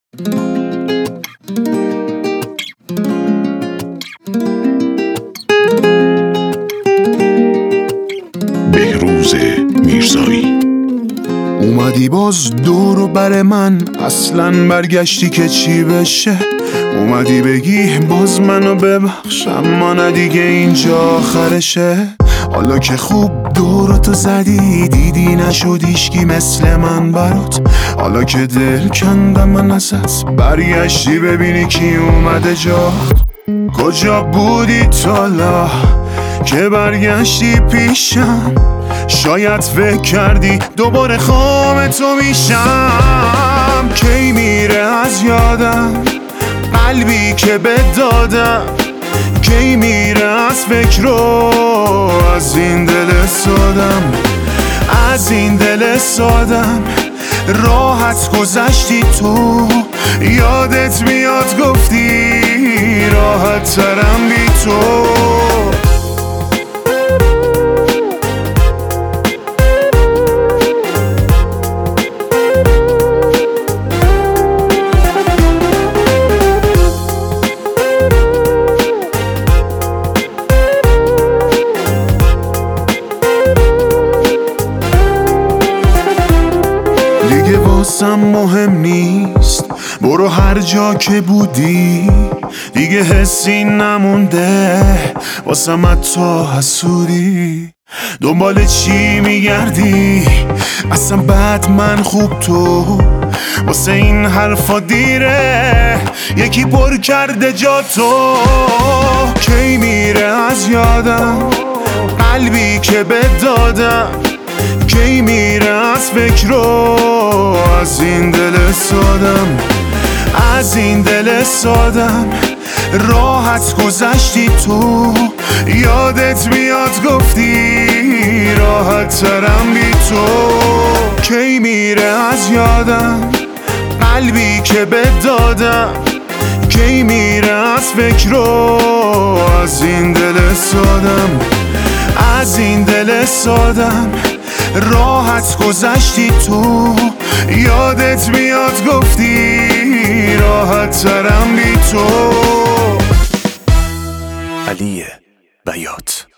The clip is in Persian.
بهروز میرزایی. اومدی باز دور و بر من، اصلا برگشتی که چی بشه. اومدی بگی باز منو ببخش، اما نه دیگه اینجا آخرشه. حالا که خوب دورتو زدی، دیدی نشد هیچکی مثل من برات. حالا که دل کندم من ازت، برگشتی ببینی کی اومده جات. کجا بودی تالا که برگشتی پیشم؟ شاید فکر کردی دوباره خواب تو میشم. کی میره از یادم قلبی که بهت دادم؟ کی میره از فکر رو از این دل سادم؟ از این دل سادم راحت گذشتی تو. یادت میاد گفتی راحت ترم بی تو. دیگه واسم مهم نیست، برو هر جا که بودی. دیگه حسی نمونده واسم حتی حسودی. دنبال چی میگردی؟ اصلا بعد من خوب تو. واسه این حرفا دیره، یکی پر کرده جا تو. کی میره از یادم قلبی که بهت دادم؟ کی میره از فکر رو از این دل سادم؟ از این دل سادم راحت گذشتی تو. یادت میاد گفتی راحت ترم بی تو. کی میره از یادم قلبی که بهت دادم؟ کی میره از فکر رو از این دل سادم؟ از این دل سادم راحت گذشتی تو. یادت میاد گفتی راحت ترم بی تو. علی بیات.